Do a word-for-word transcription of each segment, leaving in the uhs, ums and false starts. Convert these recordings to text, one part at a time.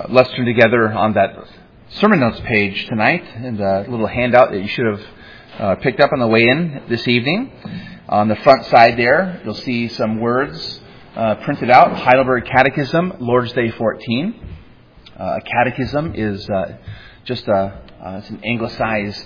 let's turn together on that sermon notes page tonight, and a little handout that you should have uh, picked up on the way in this evening. On the front side there, you'll see some words uh, printed out. Heidelberg Catechism, Lord's Day fourteen. Uh, a catechism is uh, just a uh, it's an anglicized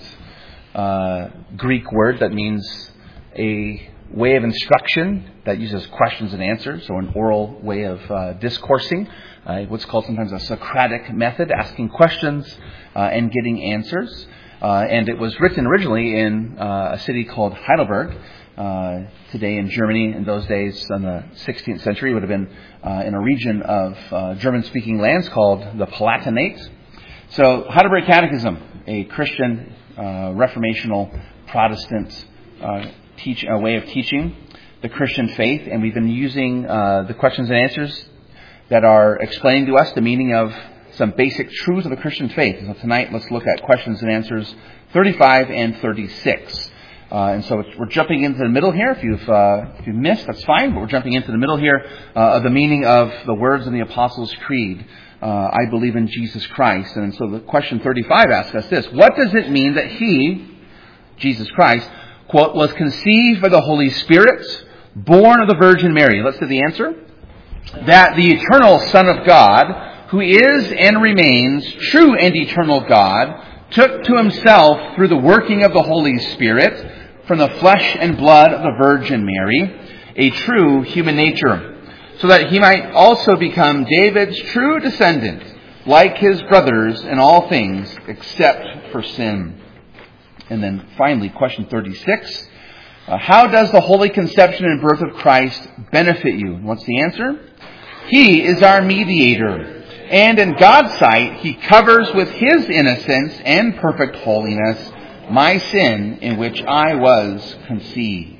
uh, Greek word that means a way of instruction that uses questions and answers, or an oral way of uh, discoursing. Uh, what's called sometimes a Socratic method, asking questions uh, and getting answers. Uh, and it was written originally in uh, a city called Heidelberg, uh, today in Germany. In those days, in the sixteenth century, it would have been uh, in a region of uh, German-speaking lands called the Palatinate. So, Heidelberg Catechism, a Christian, uh, reformational, Protestant uh, teach a way of teaching the Christian faith, and we've been using uh, the questions and answers that are explaining to us the meaning of some basic truths of the Christian faith. So tonight, let's look at questions and answers thirty-five and thirty-six. Uh, and so we're jumping into the middle here. If you've, uh, if you've missed, that's fine, but we're jumping into the middle here uh, of the meaning of the words in the Apostles' Creed. Uh, I believe in Jesus Christ. And so the question thirty-five asks us this: what does it mean that He, Jesus Christ, quote, was conceived by the Holy Spirit, born of the Virgin Mary? Let's see the answer. That the eternal Son of God, who is and remains true and eternal God, took to Himself through the working of the Holy Spirit from the flesh and blood of the Virgin Mary, a true human nature, so that He might also become David's true descendant, like His brothers in all things except for sin. And then finally, question thirty-six. Uh, how does the holy conception and birth of Christ benefit you? What's the answer? He is our mediator, and in God's sight, He covers with His innocence and perfect holiness my sin in which I was conceived.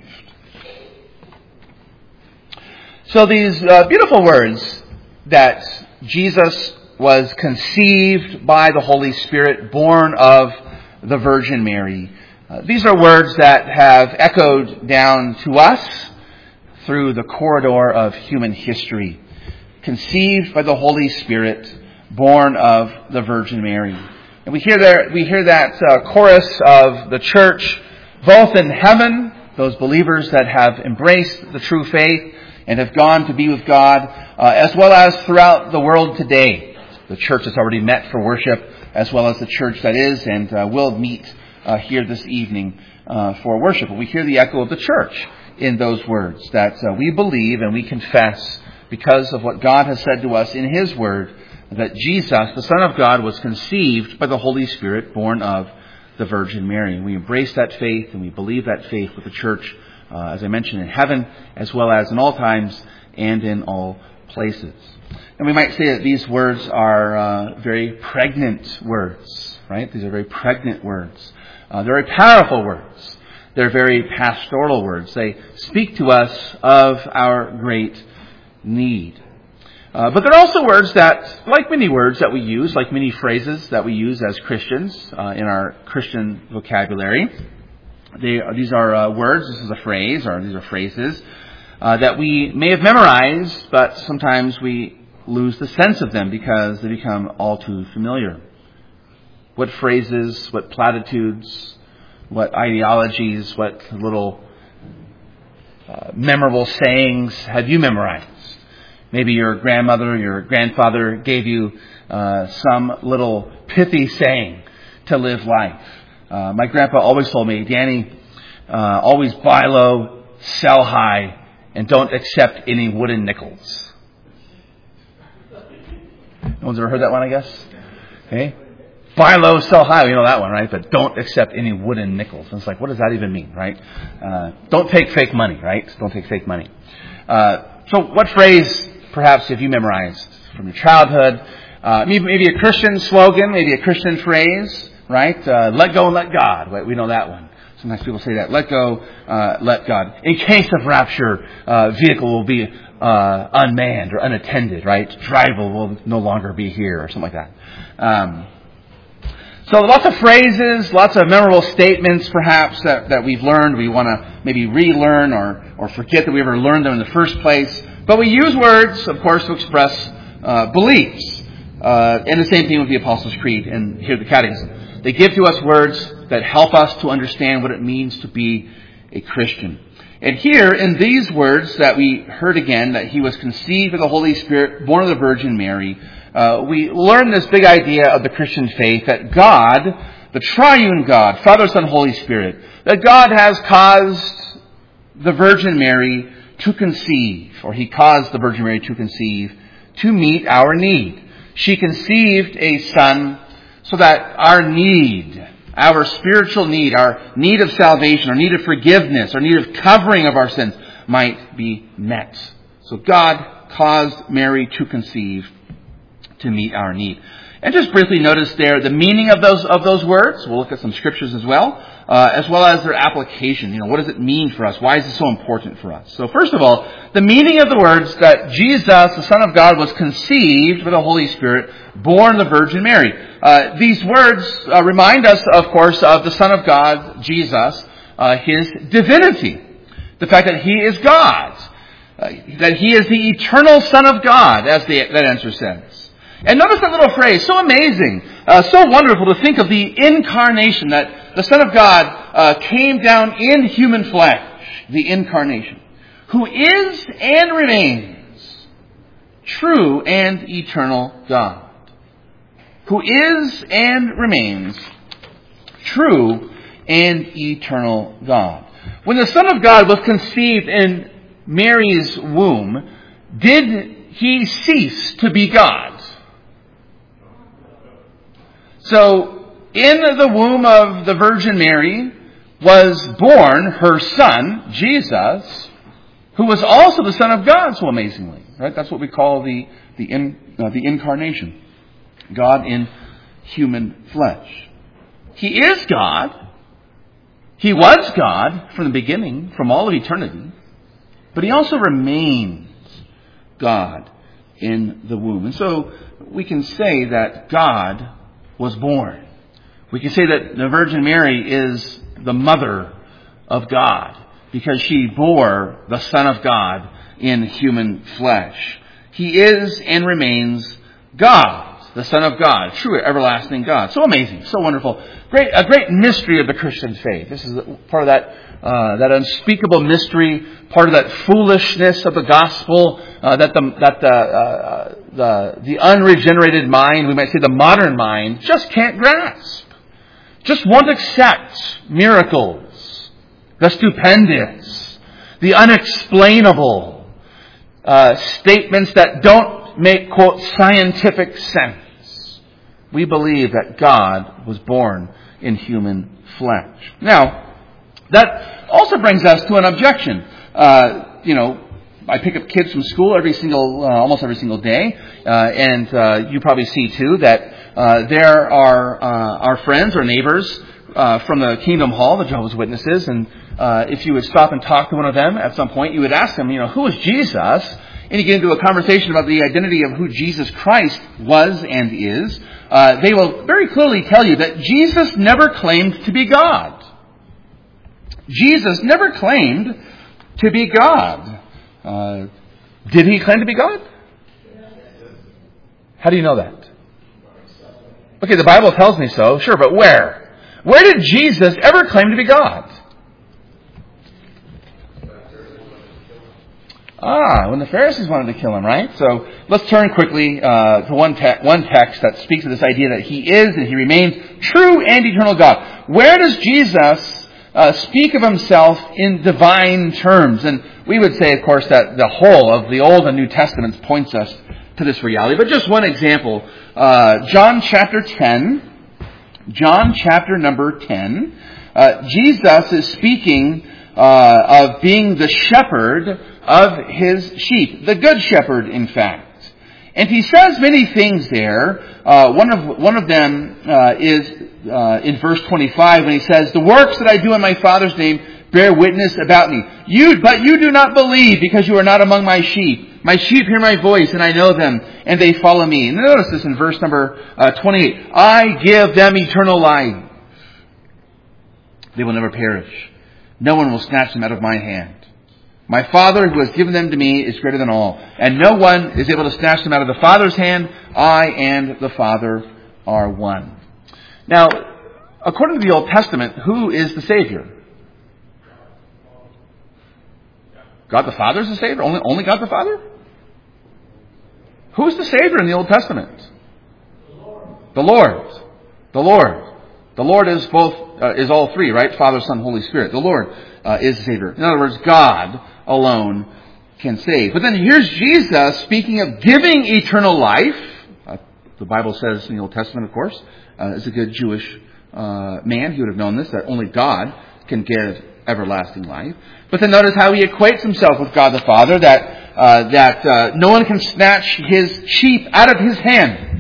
So these uh, beautiful words that Jesus was conceived by the Holy Spirit, born of the Virgin Mary. Uh, these are words that have echoed down to us through the corridor of human history. Conceived by the Holy Spirit, born of the Virgin Mary. And we hear that, we hear that uh, chorus of the church, both in heaven, those believers that have embraced the true faith and have gone to be with God, uh, as well as throughout the world today. The church has already met for worship, as well as the church that is and uh, will meet uh, here this evening uh, for worship. But we hear the echo of the church in those words, that uh, we believe and we confess, because of what God has said to us in His Word, that Jesus, the Son of God, was conceived by the Holy Spirit, born of the Virgin Mary. And we embrace that faith and we believe that faith with the church, uh, as I mentioned, in heaven, as well as in all times and in all places. And we might say that these words are uh, very pregnant words, right? These are very pregnant words. Uh, they're very powerful words. They're very pastoral words. They speak to us of our great need. Uh, but they're also words that, like many words that we use, like many phrases that we use as Christians uh, in our Christian vocabulary, they, these are uh, words, this is a phrase, or these are phrases, uh, that we may have memorized, but sometimes we lose the sense of them because they become all too familiar. What phrases, what platitudes, what ideologies, what little uh, memorable sayings have you memorized? Maybe your grandmother, your grandfather gave you uh, some little pithy saying to live life. Uh, my grandpa always told me, Danny, uh, always buy low, sell high, and don't accept any wooden nickels. No one's ever heard that one, I guess? Okay. Buy low, sell high. You know that one, right? But don't accept any wooden nickels. And it's like, what does that even mean, right? Uh, don't take fake money, right? Don't take fake money. Uh, so what phrase, perhaps, have you memorized from your childhood? Uh, maybe, maybe a Christian slogan, maybe a Christian phrase, right? Uh, let go and let God. Right? We know that one. Sometimes people say that. Let go, uh, let God. In case of rapture, uh, vehicle will be uh, unmanned or unattended, right? Driver will no longer be here or something like that. Um, so lots of phrases, lots of memorable statements, perhaps, that, that we've learned. We want to maybe relearn or, or forget that we ever learned them in the first place. But we use words, of course, to express uh, beliefs. Uh, and the same thing with the Apostles' Creed and here the Catechism. They give to us words that help us to understand what it means to be a Christian. And here, in these words that we heard again, that he was conceived of the Holy Spirit, born of the Virgin Mary, uh, we learn this big idea of the Christian faith, that God, the triune God, Father, Son, Holy Spirit, that God has caused the Virgin Mary to conceive, or he caused the Virgin Mary to conceive, to meet our need. She conceived a son so that our need, our spiritual need, our need of salvation, our need of forgiveness, our need of covering of our sins might be met. So God caused Mary to conceive to meet our need. And just briefly notice there the meaning of those of those words. We'll look at some scriptures as well, uh, as well as their application. You know, what does it mean for us? Why is it so important for us? So first of all, the meaning of the words that Jesus, the Son of God, was conceived by the Holy Spirit, born of the Virgin Mary. Uh, these words uh, remind us, of course, of the Son of God, Jesus, uh, his divinity, the fact that he is God, uh, that he is the eternal Son of God, as the, that answer says. And notice that little phrase, so amazing, uh, so wonderful to think of the incarnation, that the Son of God uh, came down in human flesh, the incarnation, who is and remains true and eternal God. Who is and remains true and eternal God. When the Son of God was conceived in Mary's womb, did he cease to be God? So, in the womb of the Virgin Mary was born her Son, Jesus, who was also the Son of God, so amazingly. Right? That's what we call the, the, in, uh, the incarnation. God in human flesh. He is God. He was God from the beginning, from all of eternity. But he also remains God in the womb. And so we can say that God was born. We can say that the Virgin Mary is the mother of God because she bore the Son of God in human flesh. He is and remains God, the Son of God, true everlasting God. So amazing, so wonderful. Great, a great mystery of the Christian faith. This is part of that uh, that unspeakable mystery, part of that foolishness of the gospel uh, that the that the, uh, the the unregenerated mind, we might say the modern mind, just can't grasp. Just won't accept miracles, the stupendous, the unexplainable, uh, statements that don't make, quote, scientific sense. We believe that God was born in human flesh. Now, that also brings us to an objection. Uh, you know, I pick up kids from school every single, uh, almost every single day, uh, and uh, you probably see too that uh, there are uh, our friends or neighbors uh, from the Kingdom Hall, the Jehovah's Witnesses, and uh, if you would stop and talk to one of them at some point, you would ask them, you know, who is Jesus? And you get into a conversation about the identity of who Jesus Christ was and is. Uh, they will very clearly tell you that Jesus never claimed to be God. Jesus never claimed to be God. Uh, did he claim to be God? How do you know that? Okay, the Bible tells me so, sure, but where? Where did Jesus ever claim to be God? Ah, when the Pharisees wanted to kill him, right? So let's turn quickly uh, to one, te- one text that speaks of this idea that he is and he remains true and eternal God. Where does Jesus uh, speak of himself in divine terms? And we would say, of course, that the whole of the Old and New Testaments points us to this reality. But just one example, uh, John chapter ten, John chapter number ten, uh, Jesus is speaking uh, of being the shepherd of his sheep, the good shepherd, in fact. And he says many things there. Uh, one of one of them uh, is uh, in verse twenty-five when he says, "The works that I do in my Father's name bear witness about me. You, but you do not believe because you are not among my sheep. My sheep hear my voice, and I know them, and they follow me." And notice this in verse number uh, twenty-eight. "I give them eternal life. They will never perish. No one will snatch them out of my hand." My Father who has given them to me is greater than all, and no one is able to snatch them out of the Father's hand. I and the Father are one. Now, according to the Old Testament, who is the Savior? God the Father is the Savior? Only, only God the Father? Who's the Savior in the Old Testament? The Lord. The Lord. The Lord is both, uh, is all three, right? Father, Son, Holy Spirit. The Lord uh, is the Savior. In other words, God alone can save. But then here's Jesus speaking of giving eternal life. Uh, the Bible says in the Old Testament, of course, uh, as a good Jewish uh, man, he would have known this, that only God can give everlasting life. But then notice how he equates himself with God the Father, that uh, that uh, no one can snatch his sheep out of his hand.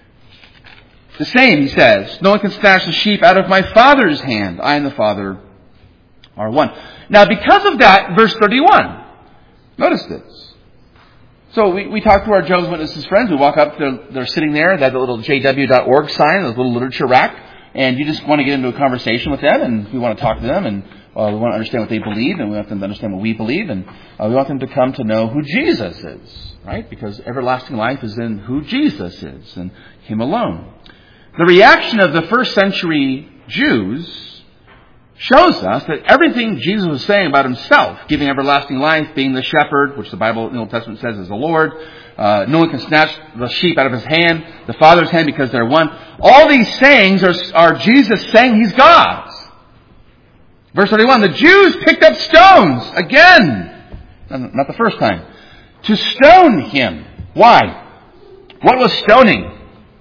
The same, he says, no one can snatch the sheep out of my Father's hand. I and the Father are one. Now, because of that, verse thirty-one, notice this. So we, we talk to our Jehovah's Witnesses friends. We walk up, they're, they're sitting there, they have the little J W dot org sign, the little literature rack, and you just want to get into a conversation with them, and we want to talk to them, and uh, we want to understand what they believe, and we want them to understand what we believe, and uh, we want them to come to know who Jesus is, right? Because everlasting life is in who Jesus is, and Him alone. The reaction of the first century Jews shows us that everything Jesus was saying about Himself, giving everlasting life, being the shepherd, which the Bible in the Old Testament says is the Lord, uh, no one can snatch the sheep out of His hand, the Father's hand because they're one. All these sayings are, are Jesus saying He's God. Verse thirty-one, the Jews picked up stones, again, not the first time, to stone Him. Why? What was stoning?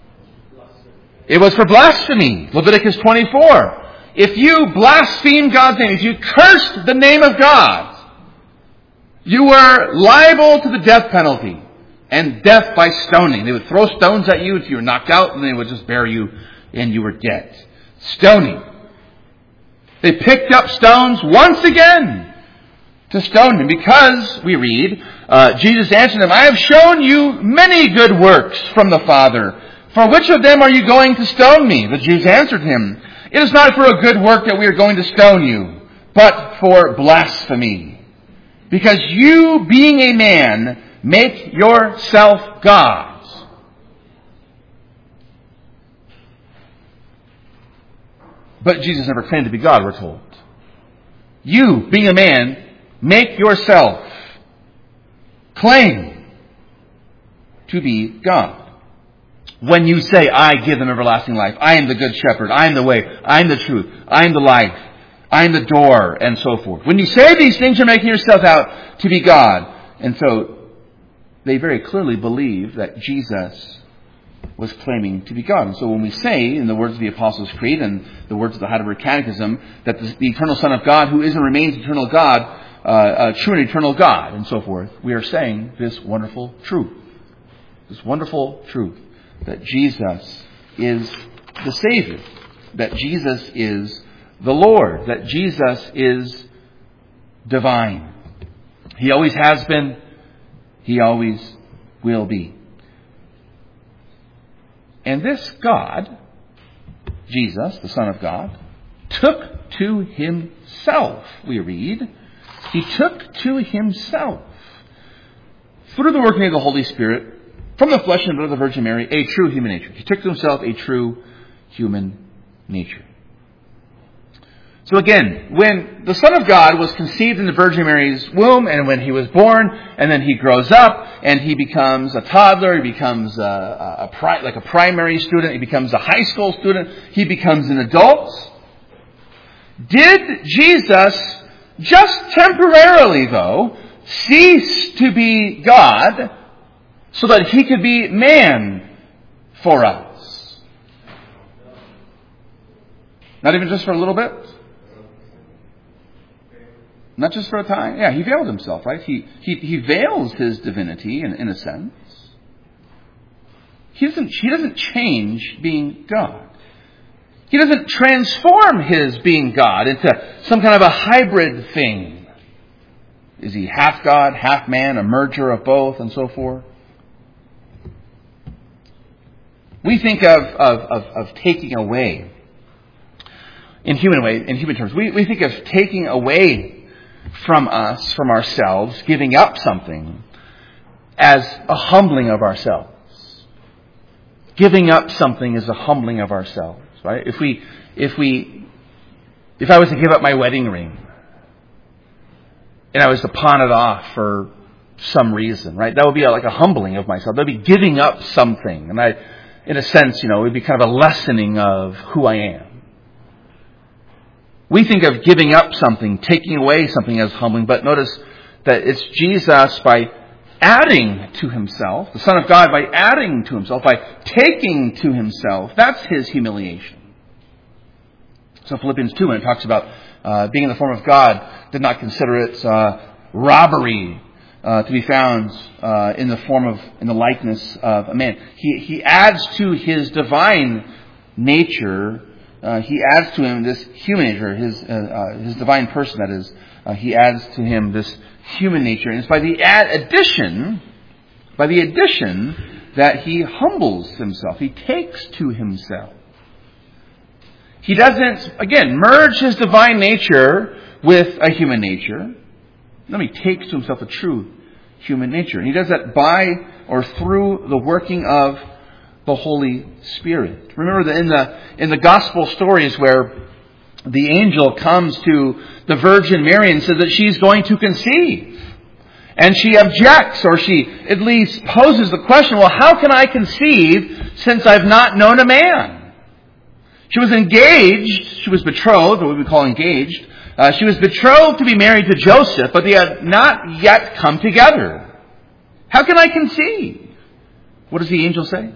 It was for blasphemy. Leviticus twenty-four. If you blaspheme God's name, if you cursed the name of God, you were liable to the death penalty. And death by stoning. They would throw stones at you until you were knocked out, and they would just bury you, and you were dead. Stoning. They picked up stones once again to stone Him, because, we read, uh, Jesus answered them, I have shown you many good works from the Father. For which of them are you going to stone me? The Jews answered Him, it is not for a good work that we are going to stone you, but for blasphemy. Because you, being a man, make yourself God. But Jesus never claimed to be God, we're told. You, being a man, make yourself claim to be God. When you say, I give them everlasting life, I am the good shepherd, I am the way, I am the truth, I am the life, I am the door, and so forth. When you say these things, you're making yourself out to be God. And so, they very clearly believe that Jesus was claiming to be God. And so when we say, in the words of the Apostles' Creed and the words of the Heidelberg Catechism, that the, the eternal Son of God, who is and remains eternal God, uh, uh, true and eternal God, and so forth, we are saying this wonderful truth. This wonderful truth. That Jesus is the Savior. That Jesus is the Lord. That Jesus is divine. He always has been. He always will be. And this God, Jesus, the Son of God, took to Himself, we read, He took to Himself, through the working of the Holy Spirit, from the flesh and blood of the Virgin Mary, a true human nature. He took to Himself a true human nature. So again, when the Son of God was conceived in the Virgin Mary's womb, and when He was born, and then He grows up, and He becomes a toddler, He becomes a, a, a pri- like a primary student, He becomes a high school student, He becomes an adult. Did Jesus, just temporarily though, cease to be God so that He could be man for us? Not even just for a little bit? Not just for a time? Yeah, He veiled Himself, right? He he, he veils His divinity in, in a sense. He doesn't, he doesn't change being God. He doesn't transform His being God into some kind of a hybrid thing. Is He half God, half man, a merger of both, and so forth? We think of, of, of, of taking away, in human way, in human terms, we, we think of taking away from us, from ourselves, giving up something as a humbling of ourselves. Giving up something is a humbling of ourselves, right? If we, if we, if I was to give up my wedding ring and I was to pawn it off for some reason, right? That would be like a humbling of myself. That would be giving up something. And I, in a sense, you know, it would be kind of a lessening of who I am. We think of giving up something, taking away something as humbling, but notice that it's Jesus by adding to himself, the Son of God by adding to himself, by taking to himself. That's his humiliation. So Philippians two, when it talks about uh, being in the form of God, did not consider it uh, robbery uh, to be found uh, in the form of, in the likeness of a man. He, he adds to his divine nature, uh, he adds to him this human nature, his, uh, uh, his divine person, that is. Uh, he adds to him this human nature. And it's by the ad- addition, by the addition that he humbles himself. He takes to himself. He doesn't, again, merge his divine nature with a human nature. No, he takes to himself a true human nature. And he does that by or through the working of the Holy Spirit. Remember that in the in the gospel stories where the angel comes to the Virgin Mary and says that she's going to conceive. And she objects, or she at least poses the question, well, how can I conceive since I've not known a man? She was engaged, she was betrothed, or what we call engaged. Uh, she was betrothed to be married to Joseph, but they had not yet come together. How can I conceive? What does the angel say?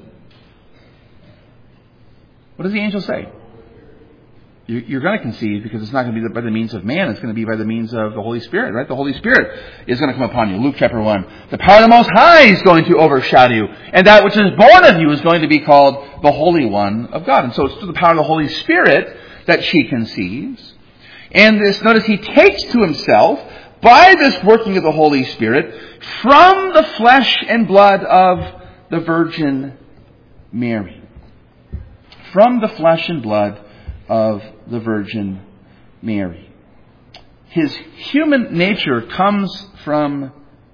What does the angel say? You're going to conceive because it's not going to be by the means of man. It's going to be by the means of the Holy Spirit, right? The Holy Spirit is going to come upon you. Luke chapter one. The power of the Most High is going to overshadow you. And that which is born of you is going to be called the Holy One of God. And so it's through the power of the Holy Spirit that she conceives. And this, notice he takes to himself, by this working of the Holy Spirit, from the flesh and blood of the Virgin Mary. From the flesh and blood of the Virgin Mary. His human nature comes from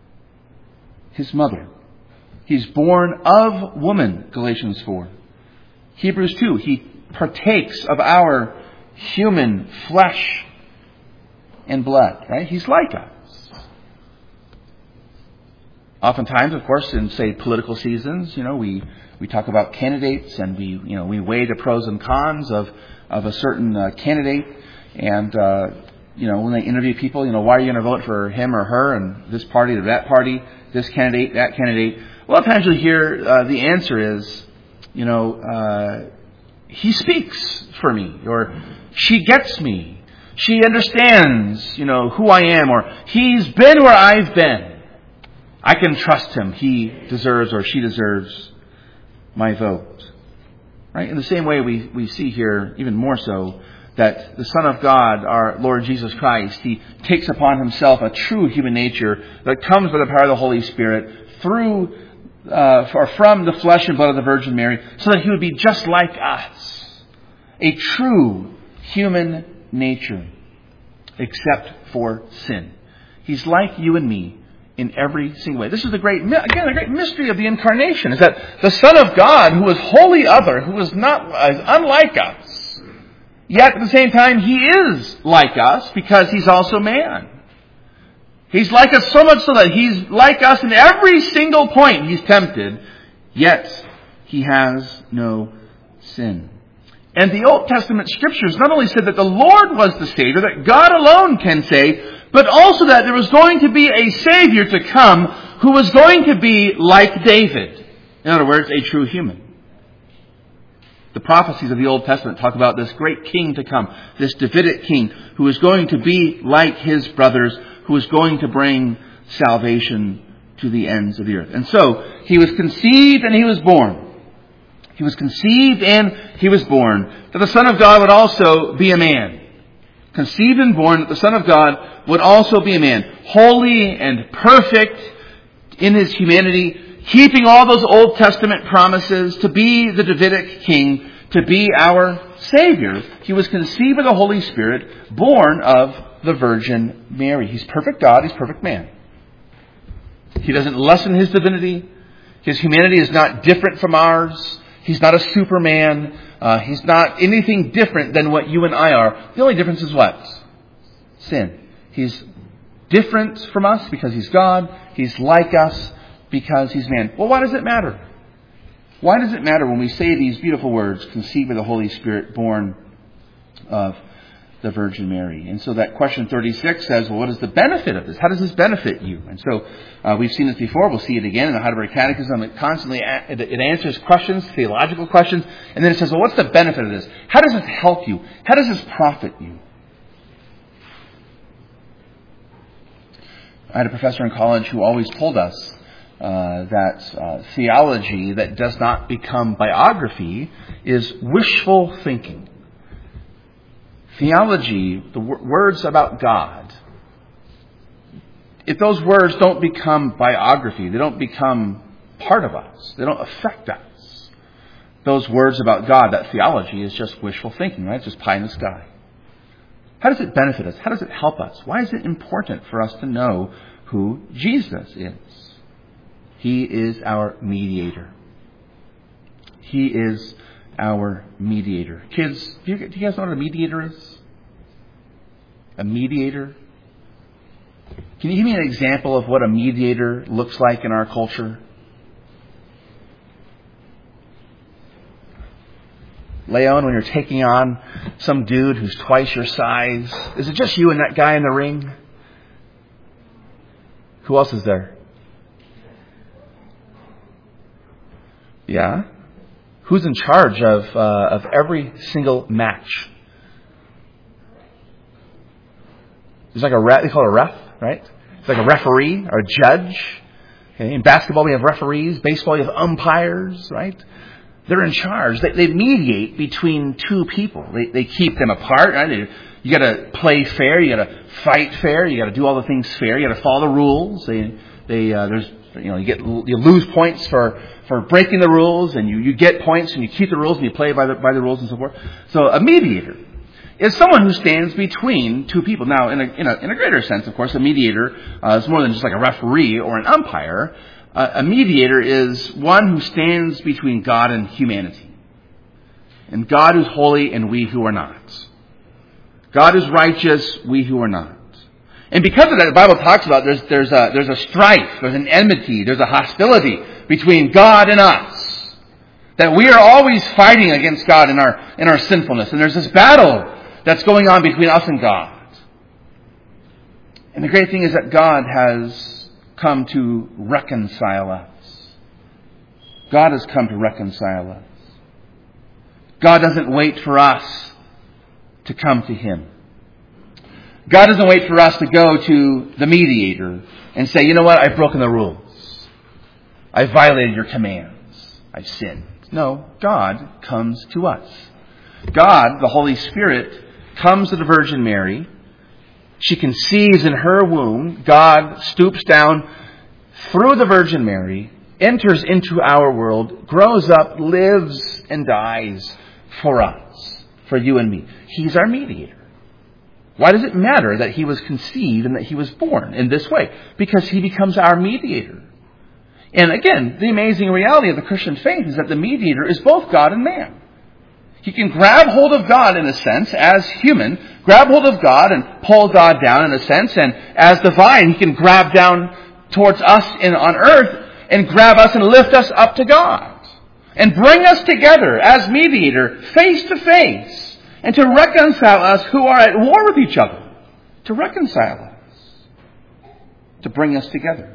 his mother. He's born of woman, Galatians four. Hebrews two, he partakes of our human flesh and blood, right? He's like us. Oftentimes, of course, in, say, political seasons, you know, we, we talk about candidates and we, you know, we weigh the pros and cons of of a certain uh, candidate, and uh, you know, when they interview people, you know, why are you going to vote for him or her, and this party or that party, this candidate, that candidate? A lot of times you hear uh, the answer is, you know, uh, he speaks for me, or she gets me, she understands, you know, who I am, or he's been where I've been. I can trust him. He deserves or she deserves my vote. Right? In the same way we, we see here, even more so, that the Son of God, our Lord Jesus Christ, he takes upon himself a true human nature that comes by the power of the Holy Spirit through uh, or from the flesh and blood of the Virgin Mary, so that he would be just like us. A true human nature, except for sin. He's like you and me in every single way. This is the great, again, the great mystery of the incarnation, is that the Son of God, who is wholly other, who is not uh, unlike us, yet at the same time he is like us because he's also man. He's like us so much so that he's like us in every single point he's tempted, yet he has no sin. And the Old Testament scriptures not only said that the Lord was the Savior, that God alone can save, but also that there was going to be a Savior to come who was going to be like David. In other words, a true human. The prophecies of the Old Testament talk about this great king to come, this Davidic king who is going to be like his brothers, who is going to bring salvation to the ends of the earth. And so, he was conceived and he was born. He was conceived and he was born, that the Son of God would also be a man. Conceived and born, that the Son of God would also be a man, holy and perfect in his humanity, keeping all those Old Testament promises to be the Davidic king, to be our Savior. He was conceived by the Holy Spirit, born of the Virgin Mary. He's perfect God. He's perfect man. He doesn't lessen his divinity. His humanity is not different from ours. He's not a Superman. Uh, he's not anything different than what you and I are. The only difference is what? Sin. He's different from us because he's God. He's like us because he's man. Well, why does it matter? Why does it matter when we say these beautiful words, conceived by the Holy Spirit, born of the Virgin Mary? And so that question thirty-six says, well, what is the benefit of this? How does this benefit you? And so uh, we've seen this before. We'll see it again in the Heidelberg Catechism. It constantly it, it answers questions, theological questions. And then it says, well, what's the benefit of this? How does this help you? How does this profit you? I had a professor in college who always told us uh, that uh, theology that does not become biography is wishful thinking. Theology, the w- words about God, if those words don't become biography, they don't become part of us, they don't affect us, those words about God, that theology is just wishful thinking, right? It's just pie in the sky. How does it benefit us? How does it help us? Why is it important for us to know who Jesus is? He is our mediator. He is our mediator. Kids, do you, do you guys know what a mediator is? A mediator? Can you give me an example of what a mediator looks like in our culture? Leon, when you're taking on some dude who's twice your size, is it just you and that guy in the ring? Who else is there? Yeah? Who's in charge of uh, of every single match? There's like a ref, they call it a ref, right? It's like a referee or a judge. Okay? In basketball, we have referees. Baseball, you have umpires, right? They're in charge. They, they mediate between two people. They, they keep them apart. Right? They, you got to play fair. You got to fight fair. You got to do all the things fair. You got to follow the rules. They, they, uh, there's, you know, you get, you lose points for, for breaking the rules, and you, you get points, and you keep the rules, and you play by the by the rules, and so forth. So a mediator is someone who stands between two people. Now, in a in a, in a greater sense, of course, a mediator uh, is more than just like a referee or an umpire. Uh, a mediator is one who stands between God and humanity. And God is holy and we who are not. God is righteous, we who are not. And because of that, the Bible talks about there's there's a there's a strife, there's an enmity, there's a hostility between God and us. That we are always fighting against God in our in our sinfulness. And there's this battle that's going on between us and God. And the great thing is that God has come to reconcile us. God has come to reconcile us. God doesn't wait for us to come to Him. God doesn't wait for us to go to the mediator and say, you know what, I've broken the rules. I've violated your commands. I've sinned. No, God comes to us. God, the Holy Spirit, comes to the Virgin Mary. She conceives in her womb. God stoops down through the Virgin Mary, enters into our world, grows up, lives, and dies for us, for you and me. He's our mediator. Why does it matter that He was conceived and that He was born in this way? Because He becomes our mediator. And again, the amazing reality of the Christian faith is that the mediator is both God and man. He can grab hold of God in a sense as human, grab hold of God and pull God down in a sense, and as divine, He can grab down towards us in, on earth and grab us and lift us up to God and bring us together as mediator face to face and to reconcile us who are at war with each other, to reconcile us, to bring us together.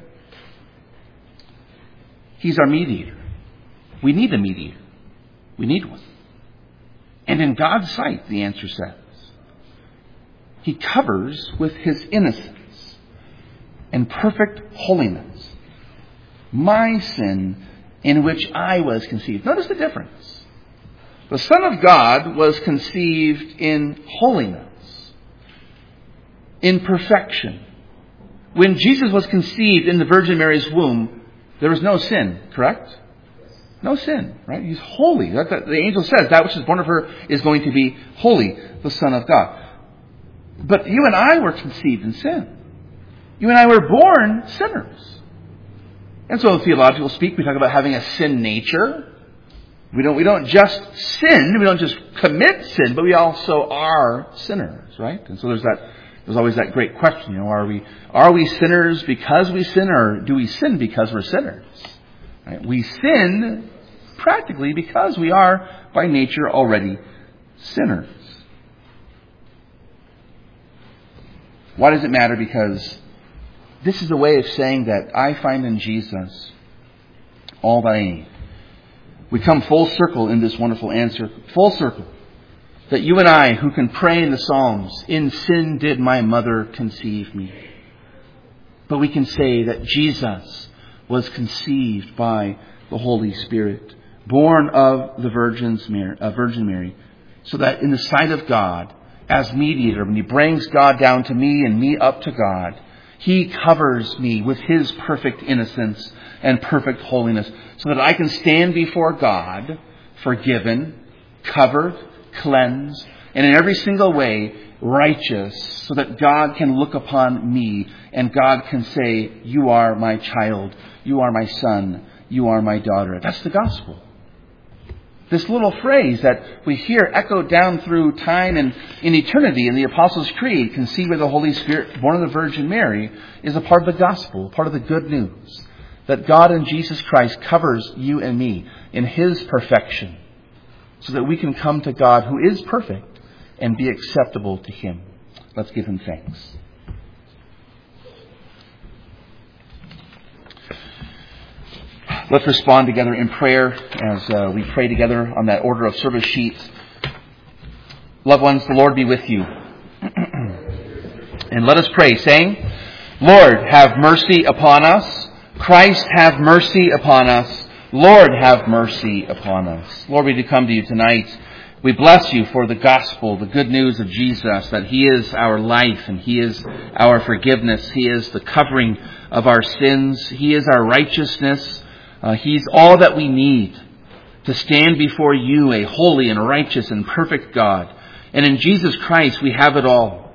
He's our mediator. We need a mediator. We need one. And in God's sight, the answer says, He covers with His innocence and perfect holiness my sin in which I was conceived. Notice the difference. The Son of God was conceived in holiness, in perfection. When Jesus was conceived in the Virgin Mary's womb, there was no sin, correct? No sin, right? He's holy. That, that, the angel says that which is born of her is going to be holy, the Son of God. But you and I were conceived in sin. You and I were born sinners. And so in theological speak, we talk about having a sin nature. We don't, we don't just sin, we don't just commit sin, but we also are sinners, right? And so there's that, there's always that great question, you know, are we, are we sinners because we sin, or do we sin because we're sinners? Right? We sin practically because we are by nature already sinners. Why does it matter? Because this is a way of saying that I find in Jesus all that I need. We come full circle in this wonderful answer. Full circle. That you and I, who can pray in the Psalms, in sin did my mother conceive me. But we can say that Jesus was conceived by the Holy Spirit, born of the Virgin's Mary, uh, Virgin Mary, so that in the sight of God, as mediator, when He brings God down to me and me up to God, He covers me with His perfect innocence and perfect holiness, so that I can stand before God forgiven, covered, cleansed, and in every single way righteous, so that God can look upon me and God can say, you are my child, you are my son, you are my daughter. That's the gospel. This little phrase that we hear echoed down through time and in eternity in the Apostles' Creed, conceived by the Holy Spirit, born of the Virgin Mary, is a part of the gospel, part of the good news. That God in Jesus Christ covers you and me in His perfection, so that we can come to God who is perfect and be acceptable to Him. Let's give Him thanks. Let's respond together in prayer as uh, we pray together on that order of service sheet. Loved ones, the Lord be with you. And let us pray, saying, Lord, have mercy upon us. Christ, have mercy upon us. Lord, have mercy upon us. Lord, we do come to you tonight. We bless you for the gospel, the good news of Jesus, that He is our life and He is our forgiveness. He is the covering of our sins. He is our righteousness. Uh, he's all that we need to stand before you, a holy and righteous and perfect God. And in Jesus Christ, we have it all.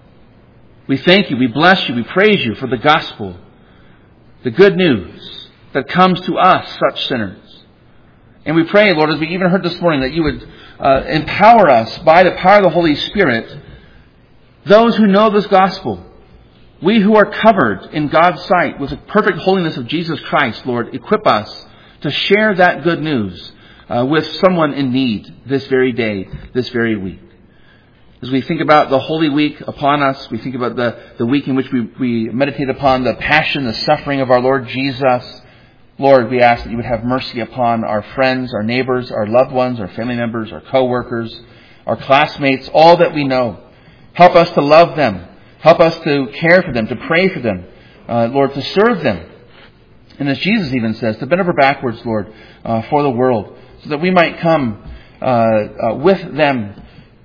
We thank you, we bless you, we praise you for the gospel, the good news that comes to us, such sinners. And we pray, Lord, as we even heard this morning, that you would uh, empower us by the power of the Holy Spirit, those who know this gospel. We who are covered in God's sight with the perfect holiness of Jesus Christ, Lord, equip us to share that good news uh, with someone in need this very day, this very week. As we think about the Holy Week upon us, we think about the, the week in which we, we meditate upon the passion, the suffering of our Lord Jesus. Lord, we ask that you would have mercy upon our friends, our neighbors, our loved ones, our family members, our co-workers, our classmates, all that we know. Help us to love them. Help us to care for them, to pray for them, uh, Lord, to serve them. And as Jesus even says, to bend over backwards, Lord, uh, for the world, so that we might come uh, uh, with them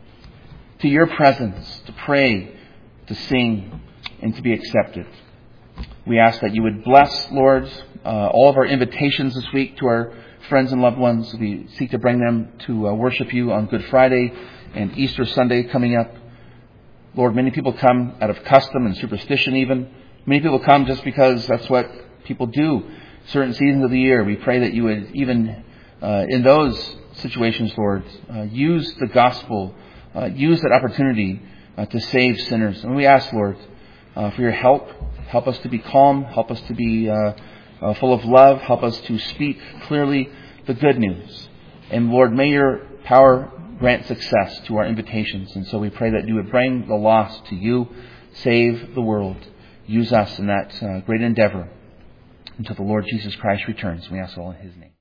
to your presence, to pray, to sing, and to be accepted. We ask that you would bless, Lord, uh, all of our invitations this week to our friends and loved ones. We seek to bring them to uh, worship you on Good Friday and Easter Sunday coming up. Lord, many people come out of custom and superstition even. Many people come just because that's what people do certain seasons of the year. We pray that you would even uh, in those situations, Lord, uh, use the gospel, uh, use that opportunity uh, to save sinners. And we ask, Lord, uh, for your help. Help us to be calm. Help us to be uh, uh, full of love. Help us to speak clearly the good news. And Lord, may your power grant success to our invitations. And so we pray that you would bring the lost to you, save the world. Use us in that uh, great endeavor until the Lord Jesus Christ returns. We ask all in His name.